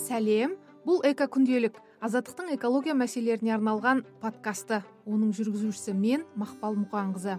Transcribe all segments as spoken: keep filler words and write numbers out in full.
Сәлем, бұл эко күнделік азаттықтың экология мәселелеріне арналған подкасты. Оның жүргізушісі мен Мақпал Мұқанқызы.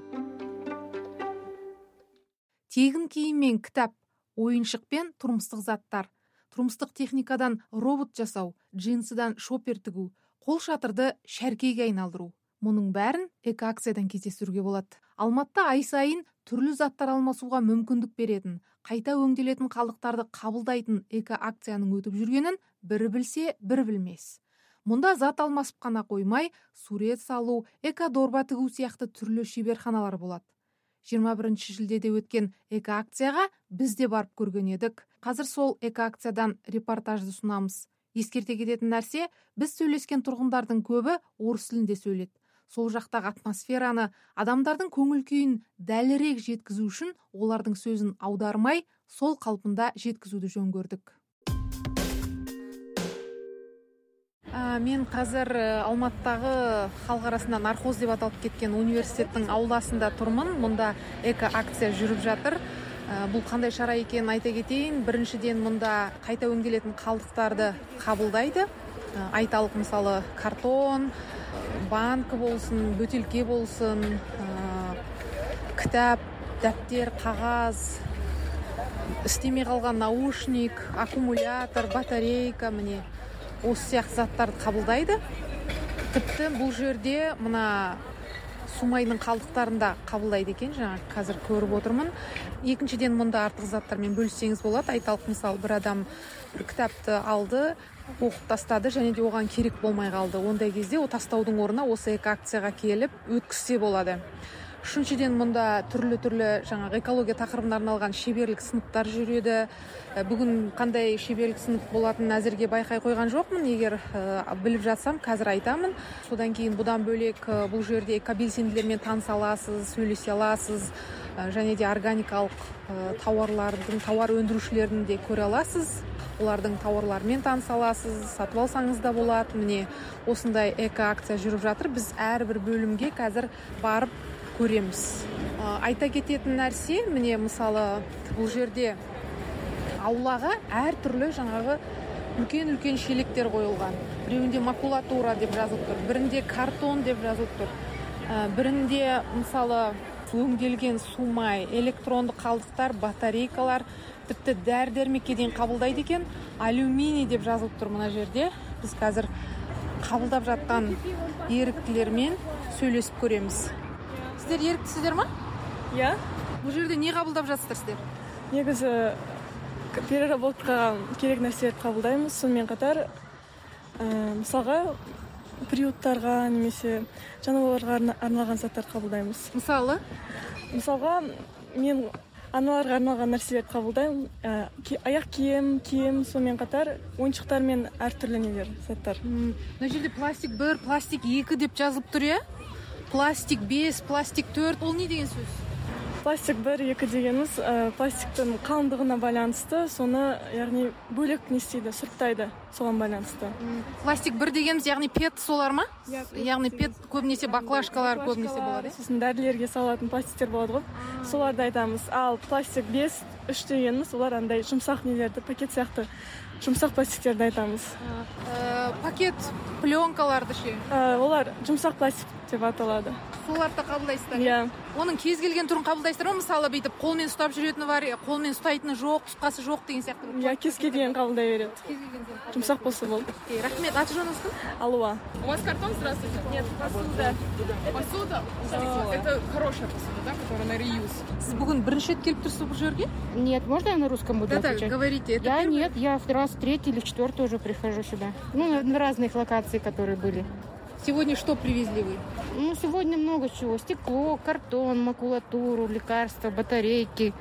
Тегін киім мен кітап, ойыншық пен тұрмыстық заттар, тұрмыстық техникадан робот жасау, джинсыдан шопер тігу, қол шатырды шәркейге айналдыру. Мұның бәрін эко-акциядан кездестіруге болады. Алматыда ай сайын түрлі заттар алмасуға мүмкіндік беретін, қайта өңделетін қалдықтарды қабылдайтын эко-акцияның өтіп жүргенін бірі білсе, бірі білмес. Мұнда зат алмасып қана қоймай, сурет салу, эко-дорба тігу сияқты түрлі шеберханалар болады. жиырма бірінші шілдеде өткен эко-акцияға біз де барып көрген едік. Қазір сол эко-акциядан репортажды сұнамыз. Ескерте кететін нәрсе, біз сөйлескен тұрғындардың көбі орыс тілінде сөйледі. Сол жақтағы атмосфераны, адамдардың көңіл күйін дәлірек жеткізу үшін олардың сөзін аудармай, сол қалпында жеткізуді жөн көрдік. А, мен қазір Алматыдағы халық арасында нархоз деп аталып кеткен университеттің ауласында тұрмын. Мұнда эко-акция жүріп жатыр. А, бұл қандай шара екенін айта кетейін. Біріншіден, мұнда қайта өңделетін қалдықтарды қабылдайды. А, айталық мысалы картон, банкі болсын, бөтелке болсын, ә, кітап, дәптер, қағаз, істемей қалған наушник, аккумулятор, батарейка, міне осы сияқты заттарды қабылдайды. Тіпті бұл жерде мына сумайдың қалдықтарында қабылдайды екен, жаңа қазір көріп отырмын. Екіншіден, мұнда артық заттармен бөліссеңіз болады. Айталық мысалы бір адам бір кітапты алды, оқып тастады, және де оған керек болмай қалды. Ондай кезде о тастаудың орнына осы эко-акцияға келіп өткізсе болады. Үшіншіден, мұнда түрлі-түрлі жаңағы экология тақырыбына арналған шеберлік сыныптар жүреді. Бүгін қандай шеберлік сынып болатынын әзірге байқай қойған жоқпын. Егер ә, біліп жатсам, қазір айтамын. Содан кейін бұдан бөлек ә, бұл жерде экобелсенділермен таныса аласыз, сөйлесе аласыз, ә, және де органикалық ә, тауарлардың, тауар өндірушілерін де көре аласыз. Олардың тауарларымен таныса аласыз, сатып алсаңыз да болады. Міне осындай эко-акция жүріп жатыр. Біз әрбір бөлімге қазір барып көреміз. Айта кететін нәрсе, міне мысалы бұл жерде аулаға әр түрлі жаңағы үлкен-үлкен шелектер қойылған. Біреуінде макулатура деп жазылып тұр, бірінде картон деп жазылып тұр. Бірінде мысалы өңделген сумай, электронды қалдықтар, батарейкалар, тіпті дәрі-дәрмекке дейін қабылдайды екен. Алюминий деп жазылып тұр мына жерде. Біз қазір қабылдап жатқан еріктілермен сөйлесіп көреміз. Сіздер еріктісіздер ма? Иә. Бұл жерде не қабылдап жатсыздар сіздер? Негізі переработкаға керек нәрселерді қабылдаймыз. Сонымен қатар, ә, мысалға приюттарға немесе жануарларға арналған заттар қабылдаймыз. Мысалы? Мысалға, мен аналарға арналған нәрселерді қабылдаймын. Ә, ки, аяқ киім, киім, сонымен қатар ойыншықтар мен әртүрлі нелер, заттар. Мына жерде пластик бір, пластик екі деп жазылып тұр, иә? Пластик бес, пластик төрт, ол не деген сөз? Пластик бір, екі дегеніміз ә, пластиктің қалыңдығына байланысты, соны яғни бөлек не істейді, сұрыптайды, соған байланысты. Пластик бір дегеніміз, яғни пет солар ма? Я, яғни пет көбінесе баклажкалар көбінесе болады. Сосын дәрілерге салатын пластиктер болады ғой. Соларды айтамыз. Ал пластик бес, үш дегеніміз, олар андай жұмсақ нелерді, пакет сияқты жұмсақ пластиктерді айтамыз. Ә, пакет пленкаларды ше? Ә, олар жұмсақ пластик деп аталады. Соларды да қабылдайсыздар? Иә. Оның кез келген түрін қабылдайсыздар ма? Мысалы бүйтіп қолмен ұстап жүретіні бар, қолмен ұстайтыны жоқ, тұтқасы жоқ деген сияқты. Иә, кез келген қабылдай береді. Кез келген. Жұмсақ болса болды. Рахмет, аты жөніңіз кім? Алуа. У вас картон, здравствуйте? Нет, посуда. Посуда? Это хорошая посуда, да, которая на реюз? Сіз бүгін бірінші рет келіп тұрсыз бұл жерге? Нет, можно я на русском буду Да-да, отвечать? говорите. Это Я первый? нет, я в раз третий или четвертый уже прихожу сюда. Ну, на разных локациях, которые были. Сегодня что привезли вы? Ну, сегодня много чего. Стекло, картон, макулатуру, лекарства, батарейки,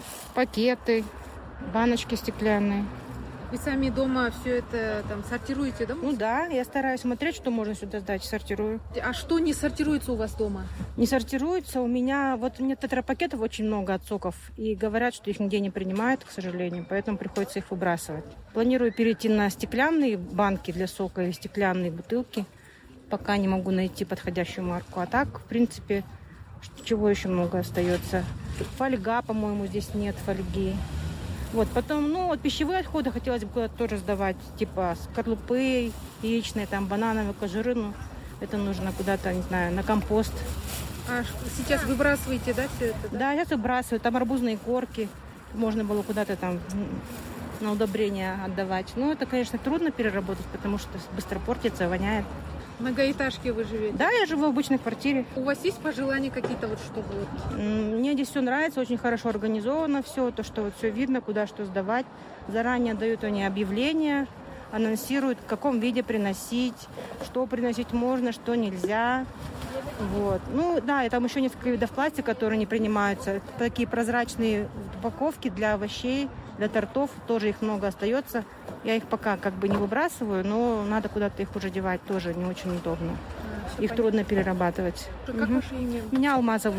пакеты, баночки стеклянные. Вы сами дома все это там сортируете, да? Ну да, я стараюсь смотреть, что можно сюда сдать, сортирую. А что не сортируется у вас дома? Не сортируется у меня, вот у меня тетрапакетов очень много от соков, и говорят, что их нигде не принимают, к сожалению, поэтому приходится их выбрасывать. Планирую перейти на стеклянные банки для сока или стеклянные бутылки, пока не могу найти подходящую марку. А так, в принципе, чего еще много остается? Фольга, по-моему, здесь нет фольги. Вот, потом, ну, вот пищевые отходы хотелось бы куда-то тоже сдавать, типа скорлупы яичные, там, банановые кожуры, ну, это нужно куда-то, не знаю, на компост. А сейчас выбрасываете, да, все это? Да, да сейчас выбрасываю, там арбузные корки, можно было куда-то там на удобрения отдавать. Ну, это, конечно, трудно переработать, потому что быстро портится, воняет. В многоэтажке вы живете? Да, я живу в обычной квартире. У вас есть пожелания какие-то, вот чтобы вот? Мне здесь все нравится, очень хорошо организовано все, то, что вот все видно, куда что сдавать. Заранее дают они объявления, анонсируют, в каком виде приносить, что приносить можно, что нельзя. Вот. Ну да, и там еще несколько видов пластика, которые не принимаются. Это такие прозрачные упаковки для овощей, для тортов, тоже их много остается. Я их пока как бы не выбрасываю, но надо куда-то их уже девать, тоже не очень удобно. А, их понятно. Трудно перерабатывать. Как угу. ваше имя? Меня Алма зовут.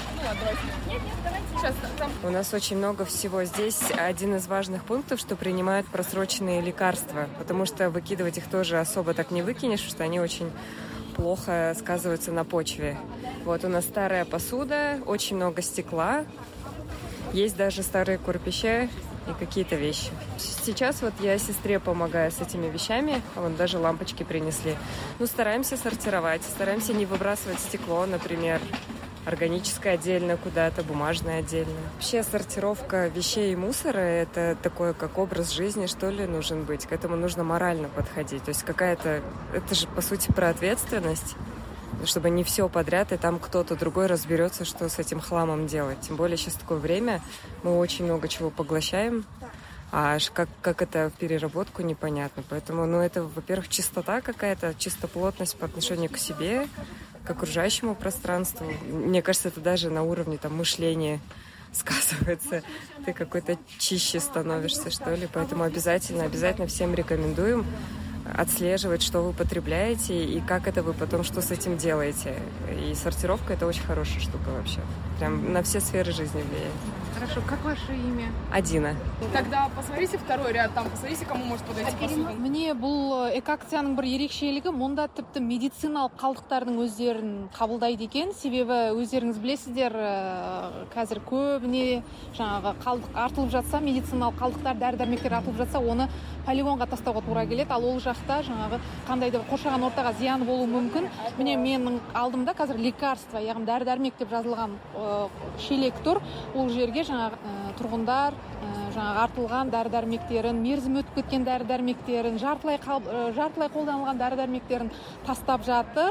У нас очень много всего. Здесь один из важных пунктов, что принимают просроченные лекарства, потому что выкидывать их тоже особо так не выкинешь, потому что они очень плохо сказываются на почве. Вот у нас старая посуда, очень много стекла, есть даже старые кирпичи и какие-то вещи. Сейчас вот я сестре помогаю с этими вещами, а вон даже лампочки принесли. Ну, стараемся сортировать, стараемся не выбрасывать стекло, например, органическое отдельно куда-то, бумажное отдельно. Вообще сортировка вещей и мусора — это такой как образ жизни, что ли, нужен быть. К этому нужно морально подходить. То есть какая-то... Это же, по сути, про ответственность, чтобы не все подряд, и там кто-то другой разберется, что с этим хламом делать. Тем более сейчас такое время, мы очень много чего поглощаем, а как, как это в переработку, непонятно. Поэтому, ну, это, во-первых, чистота какая-то, чистоплотность по отношению к себе, к окружающему пространству. Мне кажется, это даже на уровне там мышления сказывается. Ты какой-то чище становишься, что ли. Поэтому обязательно, обязательно всем рекомендуем отслеживать, что вы потребляете и как это вы потом, что с этим делаете. И сортировка — это очень хорошая штука вообще. Прям на все сферы жизни влияет. Хорошо. Как ваше имя? Адина. Тогда посмотрите второй ряд, там посмотрите, кому может подойти посуда. Міне бұл экоакцияның бір ерекшелігі, мұнда тіпті медициналық қалдықтардың өздерін қабылдайды екен. Себебі өздеріңіз білесіздер, қазір көбіне жаңағы қалдық артылып жатса, медициналық қалдықтар, дәрі-дәрмектер артылып жатса, оны полигонға тастауға тура келеді. Ал ол жақта жаңағы қандай да қоршаған ортаға зияны болуы мүмкін. Міне менің алдымда қазір лекарство, яғни дәрі-дәрмек деп жазылған шелек тұр. Ол жерге жаңағы тұрғындар жаңағы артылған дәрі-дәрмектерін, мерзімі өтіп кеткен дәрі-дәрмектерін, жартылай жартылай қолданылған дәрі-дәрмектерін тастап жатыр.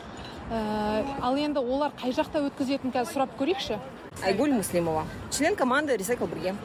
Ал енді олар қай жақта өткізетінін қазір сұрап көрейікші. Айгуль Муслимова, член команды Recycle Burger.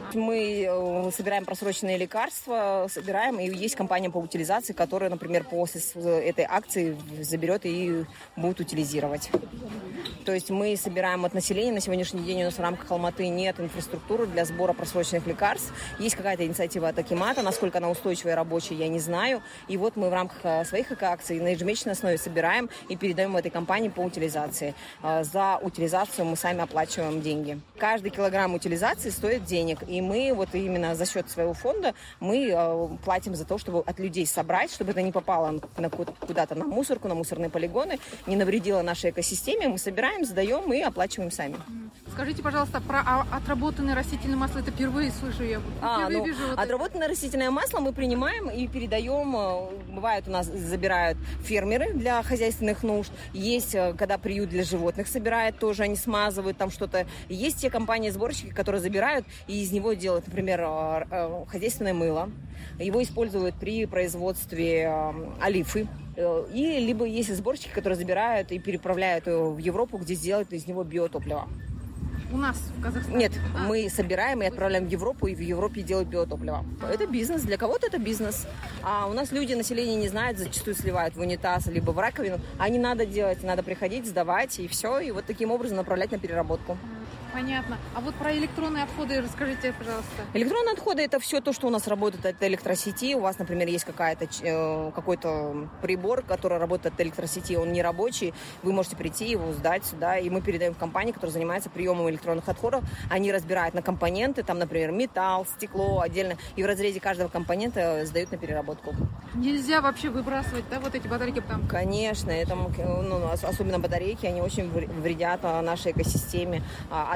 Мы собираем просроченные лекарства, собираем, и есть компания по утилизации, которая, например, после этой акции заберет и будет утилизировать. То есть мы собираем от населения. На сегодняшний день у нас в рамках Алматы нет инфраструктуры для сбора просроченных лекарств. Есть какая-то инициатива от Акимата, насколько она устойчивая и рабочая, я не знаю. И вот мы в рамках своих акций на ежемесячной основе собираем и передаем этой компании по утилизации. За утилизацию мы сами оплачиваем деньги. Каждый килограмм утилизации стоит денег. И мы вот именно за счет своего фонда мы платим за то, чтобы от людей собрать, чтобы это не попало куда-то на мусорку, на мусорные полигоны, не навредило нашей экосистеме. Мы собираем, сдаем и оплачиваем сами. Скажите, пожалуйста, про отработанное растительное масло. Это впервые слышу я. А, ну, вижу, вот отработанное это... растительное масло мы принимаем и передаем. Бывает, у нас забирают фермеры для хозяйственных нужд. Есть, когда приют для животных собирает, тоже они смазывают там что-то. Есть те компании-сборщики, которые забирают и из него делают, например, хозяйственное мыло. Его используют при производстве олифы. И либо есть сборщики, которые забирают и переправляют в Европу, где сделают из него биотопливо. У нас в Казахстане? Нет, а. мы собираем и отправляем в Европу, и в Европе делают биотопливо. Это бизнес, для кого-то это бизнес. А у нас люди, население не знает, зачастую сливают в унитаз, либо в раковину. А не надо делать, надо приходить, сдавать, и все, и вот таким образом направлять на переработку. Понятно. А вот про электронные отходы расскажите, пожалуйста. Электронные отходы — это все то, что у нас работает от электросети. У вас, например, есть какая-то, э, какой-то прибор, который работает от электросети, он не рабочий. Вы можете прийти, его сдать сюда, и мы передаем в компанию, которая занимается приемом электронных отходов. Они разбирают на компоненты, там, например, металл, стекло отдельно, и в разрезе каждого компонента сдают на переработку. Нельзя вообще выбрасывать, да, вот эти батарейки там? Конечно, это, ну, особенно батарейки, они очень вредят нашей экосистеме.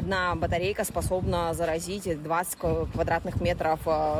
одна батарейка способна заразить двадцать квадратных метров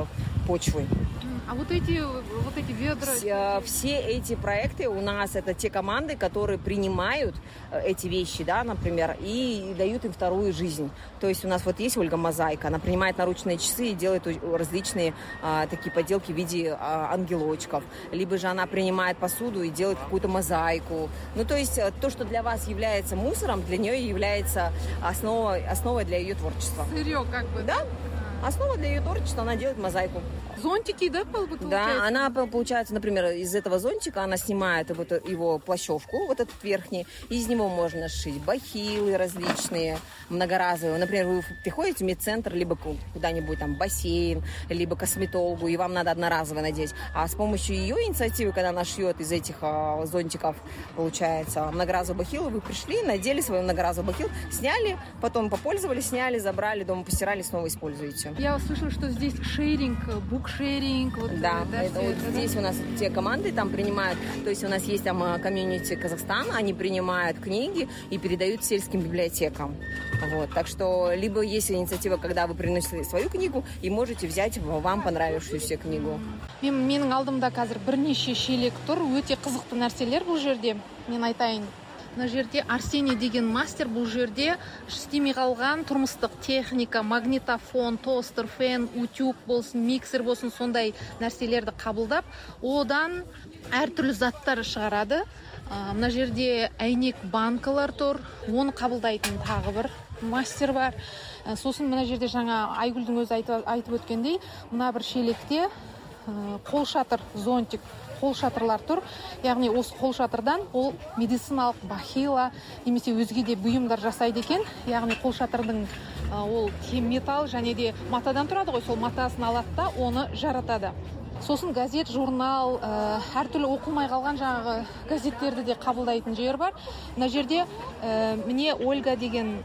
почвы. А вот эти, вот эти ведра... Все, все эти проекты у нас это те команды, которые принимают эти вещи, да, например, и дают им вторую жизнь. То есть у нас вот есть Ольга Мозаика, она принимает наручные часы и делает различные а, такие поделки в виде а, ангелочков. Либо же она принимает посуду и делает какую-то мозаику. Ну, то есть то, что для вас является мусором, для нее является основой, основой для ее творчества. Сырье как бы. Да. Основа для ее творчества, она делает мозаику. Зонтики, да, получается? Да, она, получается, например, из этого зонтика она снимает вот его плащевку, вот этот верхний, из него можно сшить бахилы различные, многоразовые. Например, вы приходите в медцентр, либо куда-нибудь там бассейн, либо косметологу, и вам надо одноразово надеть. А с помощью ее инициативы, когда она шьет из этих а, зонтиков, получается, многоразовые бахилы, вы пришли, надели свой многоразовый бахил, сняли, потом попользовались, сняли, забрали, дома постирали, снова используете. Я слышала, что здесь шеринг, букшеринг. Вот, да, да, это вот это, здесь да? у нас те команды там принимают, то есть у нас есть там комьюнити Казахстана, они принимают книги и передают сельским библиотекам. Вот, так что либо есть инициатива, когда вы приносите свою книгу и можете взять вам понравившуюся книгу. Мен, менің алдымда қазір бірнеше шелек тұр, өте қызықты нәрселер бұл жерде. Мен айтайын. Мына жерде Арсений деген мастер бұл жерде істемей қалған тұрмыстық техника, магнитофон, тостер, фен, утюг болсын, миксер болсын, сондай нәрселерді қабылдап, одан әртүрлі заттар шығарады. Мына жерде әйнек банкалар тұр, оны қабылдайтын тағы бір мастер бар. Сосын мына жерде жаңа Айгүлдің өзі айтып өткендей, мына бір шелекте қолшатыр, зонтик, қолшатырлар тұр. Яғни осы қолшатырдан ол медициналық бахила немесе өзге де бұйымдар жасайды екен. Яғни қолшатырдың ол металл және де матадан тұрады ғой, сол матасын алады да оны жаратады. Сосын газет, журнал, әртүрлі оқылмай қалған жаңағы газеттерді де қабылдайтын жер бар. Мына жерде міне Ольга деген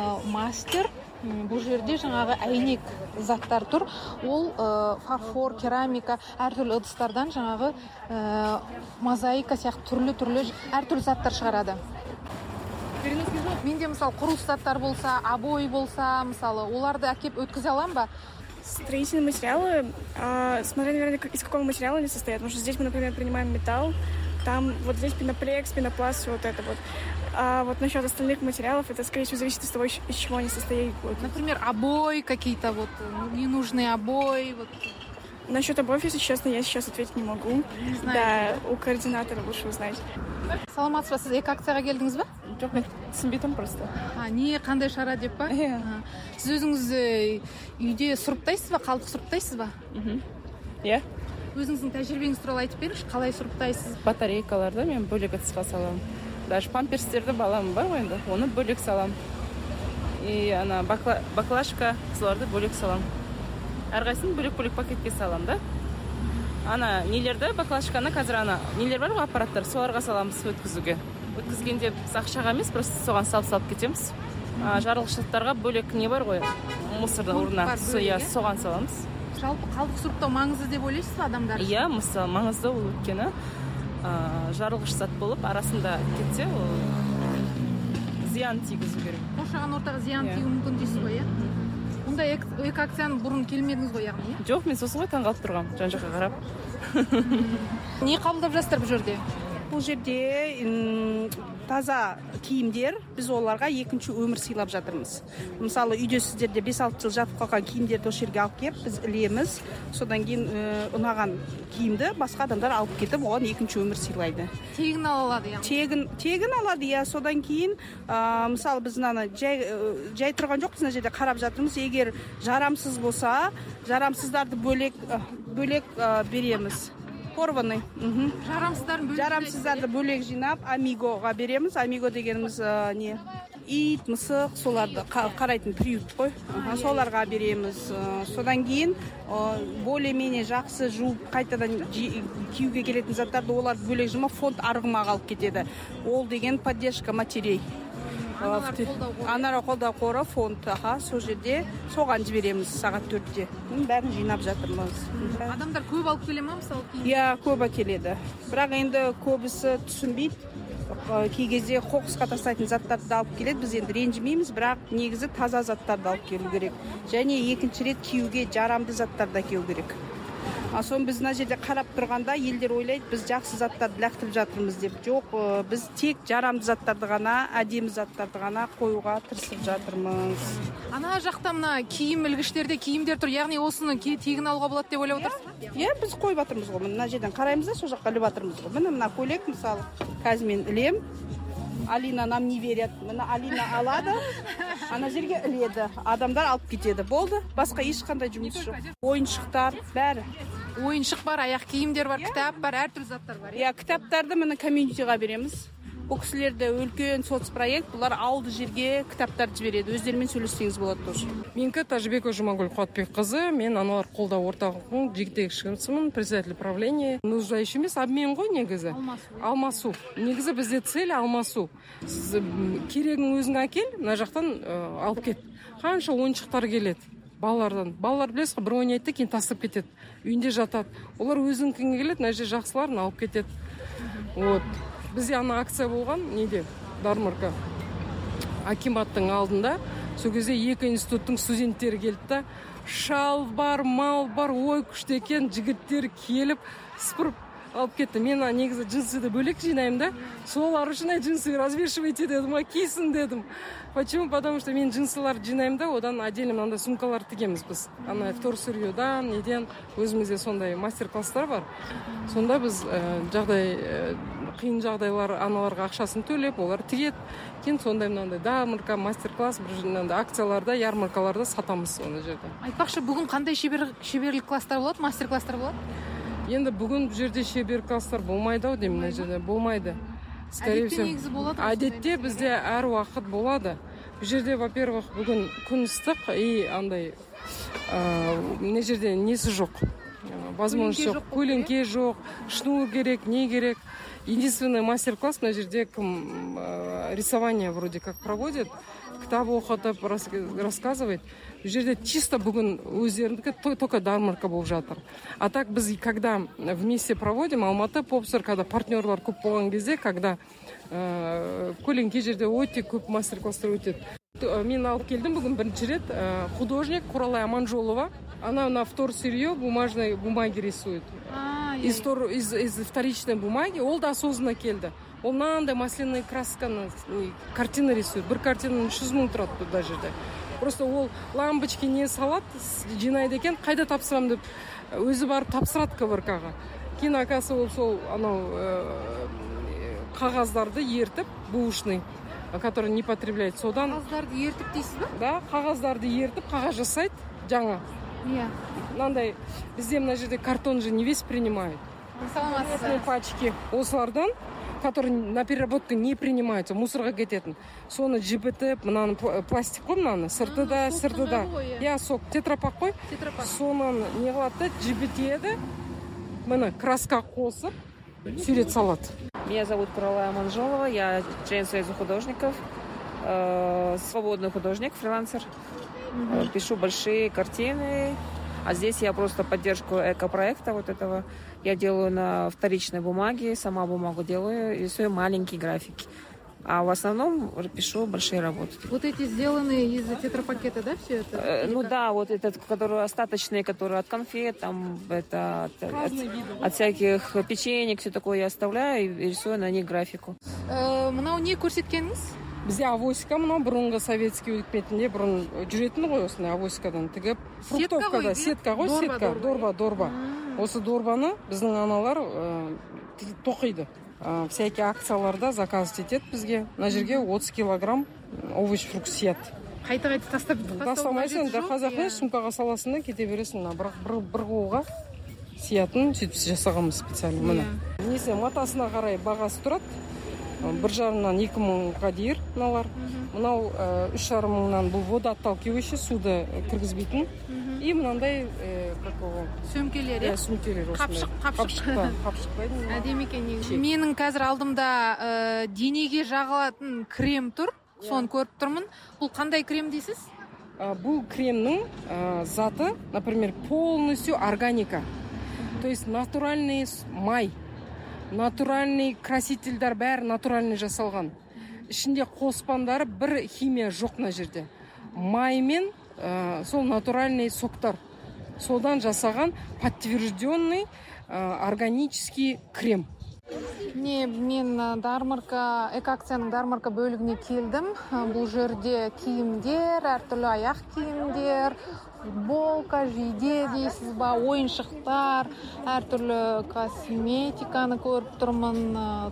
мастер, бұл жерде жаңағы әйнек заттар тұр. Ол фарфор, керамика, әртүрлі ыдыстардан жаңағы мозаика сияқты түрлі-түрлі әртүрлі заттар шығарады. Менде мысалы құрылыс заттар болса, обой болса, мысалы, оларды әкеп өткізе алам ба? Строительные материалы, а, смотря, наверное, из какого материала они состоят. Потому что здесь мы, например, принимаем металл, там вот здесь пеноплекс, пенопласт, все вот это вот. А вот насчет остальных материалов, это, скорее всего, зависит от того, из чего они состоят. Например, обои какие-то, вот, ненужные обои. Вот. Насчет обоев, если честно, я сейчас ответить не могу. Не знаю. Да, у координатора лучше узнать. Саламатсыз ба, сіз екі акцияға келдіңіз бе? Жоқ, мен түсінбедім просто. А, не, қандай шара деп па? Иә. Сіз өзіңіз үйде сұрыптайсыз ба, қалдық сұрыптайсыз ба? Иә. Өзіңіздің тәжірибеңіз туралы айтып беріңізші, қалай сұрыптайсыз? Батарейкаларды мен бөлек ыдысқа салам. Даже памперстерді балам бар ғой енді, оны бөлек салам. И ана баклажка, соларды бөлек салам. Әрқайсысын бөлек-бөлек пакетке салам, да? Ана нелерді, баклажканы қазір ана нелер бар ғой, аппараттар, соларға саламыз өткізуге. Өткізгенде біз ақшаға емес, просто соған салып-салып кетеміз. Жарылғыштарға бөлек не бар ғой, мусордың орнына, соған саламыз. Жалпы қалдық сұрыптау маңызды деп ойлайсыз ба адамдар? Иә, мысалы, маңызды ол өткені жарылғыш зат болып, арасында кетсе, зиян тигізу керек. Қоршаған ортаға зиян тигізу мүмкін дейсіз ғой, иә? Онда екі акцияны бұрын келмедіңіз ғой, яғни? Жоқ, мен сосын ғой таңғалып тұрғам, жан-жаққа қарап. Не қабылдап жастар бұл жерде? Бұл жерде таза киімдер, біз оларға екінші өмір сыйлап жатырмыз. Мысалы, үйде сіздерде бес алты жыл жатып қалған киімдерді осы жерге алып келіп, біз ілеміз. Содан кейін ұнаған киімді басқа адамдар алып кетіп, оған екінші өмір сыйлайды. Тегін ала алады, яғни? Тегін, тегін алады, иә. Содан кейін, мысалы, біз мынаны жай, жай тұрған жоқпыз, мына жерде қарап жатырмыз. Егер жарамсыз болса, жарамсыздарды бөлек, бөлек береміз. Порваны. Жарамсыздарын бөлек. Жарамсыздарды бөлек жинап, амигоға береміз. Амиго дегеніміз не? Ит, мысық, соларды қарайтын приют қой. Соларға береміз. Содан кейін более-менее жақсы жуып, қайтадан киюге келетін заттарды оларды бөлек жинап, фонд арғымаға алып кетеді. Ол деген поддержка матерей. Анара қолдау қоры фонд, сол жерде соған жібереміз сағат төртте. Бәрін жинап жатырмыз. Адамдар көп алып келе ма, мысалы? Иә, көп келеді. Бірақ енді көбісі түсінбейді. бірақ кей кезде қоқысқа тастайтын заттарды алып келеді. Біз енді ренжімейміз, бірақ негізі таза заттарды алып келу керек. Және екінші рет киюге жарамды заттарды кию керек. А соны біз мына жерде қарап тұрғанда елдер ойлайды, біз жақсы заттарды лақтырып жатырмыз деп. Жоқ, біз тек жарамды заттарды ғана, әдемі заттарды ғана қоюға тырысып жатырмыз. Ана жақта мына киім ілгіштерде киімдер тұр, яғни осыны тегін алуға болады деп ойлап отырсыз? Иә, біз қойып жатырмыз ғой. Мына жерден қараймыз да, сол жаққа іліп жатырмыз ғой. Міне мына көйлек мысалы, қазір мен ілем. Алина нам не верят. Мына Алина алады, ана жерге іледі. Адамдар алып кетеді. Болды, басқа ешқандай жұмыс жоқ. Ойыншықтар, бәрі. Ойыншық бар, аяқ киімдер бар, кітап бар, әртүрлі заттар бар. Иә, кітаптарды міне комьюнитиға береміз. Бұл кісілерді үлкен соцпроект, бұлар ауылды жерге кітаптарды жібереді. Өздерімен сөйлессеңіз болады тоже. Менікі Тажибекова Жұмагүл Қуатбекқызы, мен аналар қолдау орталығының жетекшісімін, председатель правления. Нуждающий емес, обмен ғой негізі. Алмасу. Негізі бізде цель алмасу. Керегін өзің әкел, мына жақтан алып кет. Қанша ойыншықтар келеді балалардан. Балалар білесіз, бір ойнайды, кейін тастап кетеді. Үйінде жатады. Олар өзіңкінге келеді, мына жер жақсыларын алып кетеді. Вот. Бізде ана акция болған, неде, Дармарка акиматтың алдында, сол кезде екі институттың студенттері келді да, шал бар, мал бар, ой күшті екен, жігіттер келіп, сыпырып алып кетті. Мен негізі джинсыды бөлек жинаймын да, солар үшін джинсы развешивайте дедім, кисін дедім. Почему? Потому что мен джинсылар жинаймын да, одан отдельно мынандай сумкалар тігеміз біз. Ана вторсырьедан, неден, өзімізде сондай мастер-класстар бар. Сонда біз жағдай қиын жағдайлар аналарға ақшасын төлеп, олар тігет. Кейін сондай мынандай Дармарка мастер-класс, бір акцияларда, ярмаркаларда сатамыз оны жерде. Айтпақшы, бүгін қандай шеберлік класстар болады, мастер-класстар болады? Енді бүгін бұл жерде шебер класстар болмайды ау деймін, мына жерде болмайды. Әдетте негізі болады? Әдетте бізде әр уақыт болады. Бұл жерде, во-первых, бүгін күн ыстық и андай мына жерде несі жоқ. Возможность жоқ, көлеңке жоқ, шнур керек, не керек. Единственный мастер-класс мына жерде кім рисование вроде как проводит, кітап оқытып рассказывает. Бұл жерде чисто бүгін өздеріндікі только Дармарка болып жатыр. А так біз когда вместе проводим, Алматы попсыр, когда партнерлар көп болған кезде, когда көлеңке жерде өте көп мастер-класстар өтеді. Мен алып келдім бүгін бірінші рет, художник Құралай Аманжолова. Она на вторсырье бумажной бумаги рисует. Из, из, из вторичной бумаги, ол да осознанно келді. Ол мынандай масляный красканы картина рисует. Бір картина үш жүз мың тұрады бұнда жерде. Просто ол лампочки не салат, жинайды екен, қайда тапсырам деп өзі барып тапсырады КВРК-ға. Кейін акасы ол сол анау қағаздарды ертіп, бушный, который не потребляет содан. Қағаздарды ертіп дейсіз ба? Да, қағаздарды ертіп, қағаз жасайды жаңа. Иә. Мынандай бізде мына жерде картон же не весь принимают. Саламатсыз. Пачки осылардан, которые на переработку не принимаются, мусорға кететін. Соны жібітіп, мынаны пластик қой, мынаны сыртыда, сыртыда. Я сок, тетрапак қой. Соны не қылады, жібітеді. Мына краска қосып, сурет салады. Меня зовут Құралай Аманжолова, я член Союза художников, э, свободный художник, фрилансер. Э, пишу большие картины, а здесь я просто поддержку экопроекта вот этого. Я делаю на вторичной бумаге, сама бумагу делаю, рисую маленькие графики. А в основном пишу большие работы. Вот эти сделанные из тетрапакета, да, все это? Э, ну да, вот этот, который остаточные, которые от конфет, там, это от, от, от всяких печенек, все такое я оставляю и рисую на них графику. Мынау не көрсеткеніңіз? Бізде авоська, мынау бұрынғы советский өкметінде бұрын жүретін ғой осындай авоськадан тігіп. Фруктовкада, сетка ғой, сетка, дорба, дорба. Осы дорбаны біздің аналар тоқиды. Всякие акцияларда заказ етеді бізге. На жерге отыз килограмм овощ фрукт сияды. Қайта-қайта тастап тастамайсың, да қазақы сумкаға саласында кете бересің. Бір қуға сиятын сөйтіп жасағанбыз специально. Міне. Несі матасына қарай бағасы тұрады. Бір жарымнан екі мыңға дейір мыналар. Мынау үш жарым мыңнан бұл водоотталкивающий, суды кіргізбейтін. И мынандай какого сөмкелер, иә, сөмкелер осындай. Қапшық, қапшық. Қапшық. Әдемі екен негізі. Менің қазір алдымда денеге жағылатын крем тұр. Соны көріп тұрмын. Бұл қандай крем дейсіз? Бұл кремнің заты, например, полностью органика. То есть натуральный май. натуральный красительдер бәрі натуральный жасалған. Ішінде қоспандары бір химия жоқ мына жерде. Маймен ә, сол натуральный соктар. Содан жасаған подтвержденный ә, органический крем. Не, мен Дармарка, эко-акцияның Дармарка бөлігіне келдім. Бұл жерде киімдер, әртүрлі аяқ киімдер, футболка, жейде дейсіз ба, ойыншықтар, әртүрлі косметиканы көріп тұрмын,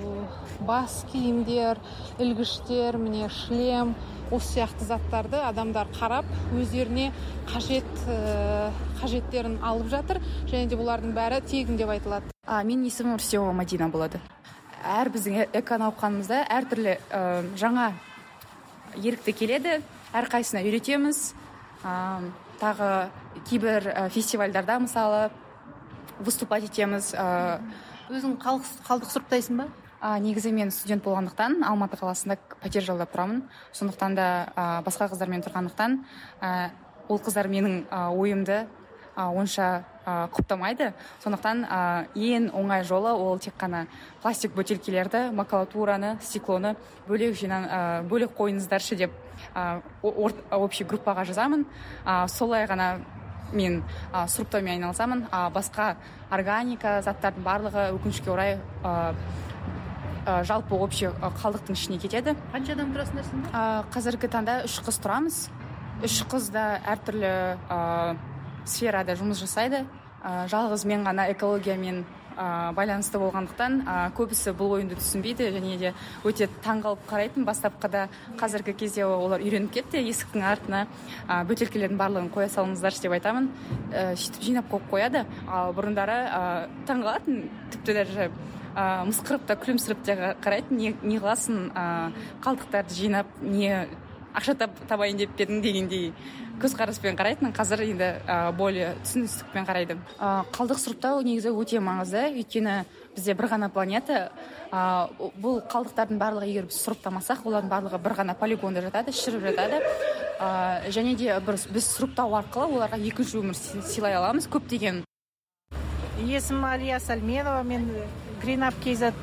бас киімдер, ілгіштер, міне шлем, осы сияқты заттарды адамдар қарап, өздеріне қажет қажеттерін алып жатыр, және де бұлардың бәрі тегін деп айтылады. А, мен есімім Рүстемова Мадина болады. Әр біздің эко-науқанымызда әртүрлі ә, жаңа ерікті келеді, әрқайсына үйретеміз. Ә, тағы кейбір ә, фестивальдарда мысалы выступать етеміз. Ә, Өзің қалдық сұрыптайсың ба? А, негізі мен студент болғандықтан Алматы қаласында пәтер жалдап тұрамын. Сондықтан да ә, басқа қыздармен тұрғандықтан ә, ол қыздар менің ә, ойымды ә, онша ә, құптамайды. Сондықтан ә, ең оңай жолы ол тек қана пластик бөтелкелерді, макулатураны, стеклоны бөлек жинан, ә, бөлек қойыңыздаршы деп ә, общий группаға жазамын. Ә, солай ғана мен ә, сұрыптаумен айналысамын. Ә, басқа органика заттардың барлығы өкінішке орай ә, жалпы общий қалдықтың ішіне кетеді. Қанша адам тұрасыңдар сендер? Қазіргі таңда үш қыз тұрамыз. Үш қыз да әртүрлі ә, сферада жұмыс жасайды. Ә, жалғыз мен ғана экологиямен ә, байланысты болғандықтан ә, көбісі бұл ойынды түсінбейді, және де өте таңғалып қарайтын. Бастапқыда қазіргі кезде олар үйреніп кетті. Есіктің артына ә, бөтелкелердің барлығын қоя салыңыздаршы деп айтамын. Ә, сөйтіп жинап қойып қояды. Ал бұрындары ә, таңғалатын, тіпті даже ә, мысқырып та күлімсіріп те қарайтын. Не, не қыласың, ә, қалдықтарды жинап, не ақша табайын деп педің дегендей көзқараспен қарайтын. Қазір енді ә, более түсіністікпен қарайды. Ә, қалдық сұрыптау негізі өте маңызды, өйткені бізде бір ғана планета. Ә, бұл қалдықтардың барлығы егер біз сұрыптамасақ, олардың барлығы бір ғана полигонда жатады, шіріп жатады. Ә, және де біз сұрыптау арқылы оларға екінші өмір сыйлай аламыз. Көптеген. Есімім Алия Сальменова, мен Green Up кей зет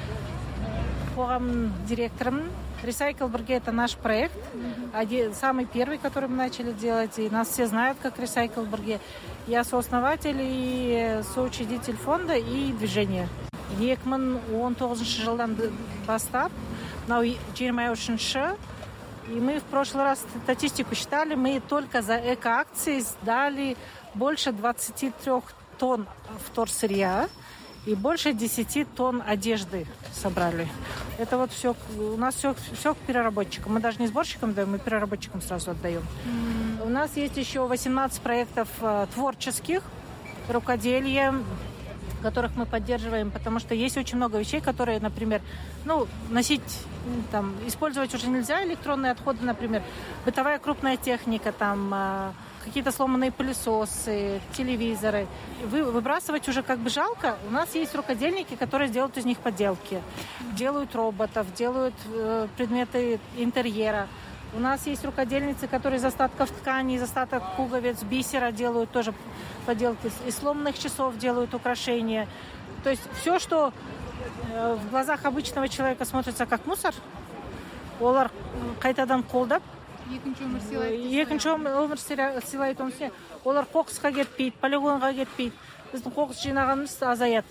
қоғамның директорымын. Recycle Burger — это наш проект, один, самый первый, который мы начали делать, и нас все знают как Recycle Burger. Я сооснователь и соучредитель фонда и движения. екі мың он тоғызыншы жылдан бастап, мынау жиырма үшінші, и мы в прошлый раз статистику считали, мы только за эко-акции сдали больше двадцати трёх тонн вторсырья и больше десяти тонн одежды собрали. Это вот все, у нас все, все к переработчикам. Мы даже не сборщикам даем, мы переработчикам сразу отдаем. Mm. У нас есть еще восемнадцать проектов э, творческих, рукоделия, которых мы поддерживаем, потому что есть очень много вещей, которые, например, ну, носить, там, использовать уже нельзя, электронные отходы, например, бытовая крупная техника, там, э, какие-то сломанные пылесосы, телевизоры. Вы, выбрасывать уже как бы жалко. У нас есть рукодельники, которые делают из них поделки. Делают роботов, делают э, предметы интерьера. У нас есть рукодельницы, которые из остатков ткани, из остатков пуговиц, бисера делают тоже поделки. Из сломанных часов делают украшения. То есть все, что э, в глазах обычного человека смотрится как мусор, олар қайтадан қолдап, екінші өмір сыйлайды. Екінші өмір сыйлайды оны. Олар қоқысқа кетпейді, полигонға кетпейді. Біздің қоқыс жинағанымыз азаяды.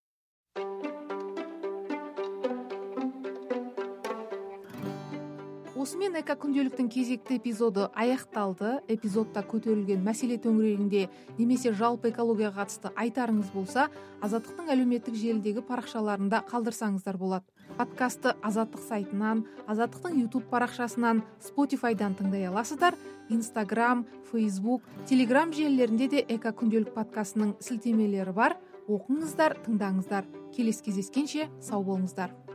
Осымен эко күнделіктің кезекті эпизоды аяқталды. Эпизодта көтерілген мәселе төңірегінде немесе жалпы экологияға қатысты айтарыңыз болса, Азаттықтың әлеуметтік желідегі парақшаларында қалдырсаңыздар болады. Подкасты Азаттық сайтынан, Азаттықтың YouTube парақшасынан, Spotify-дан тыңдай аласыздар. Instagram, Facebook, Telegram желілерінде де эко күнделік подкастының сілтемелері бар. Оқыңыздар, тыңдаңыздар. Келесі кездескенше сау болыңыздар.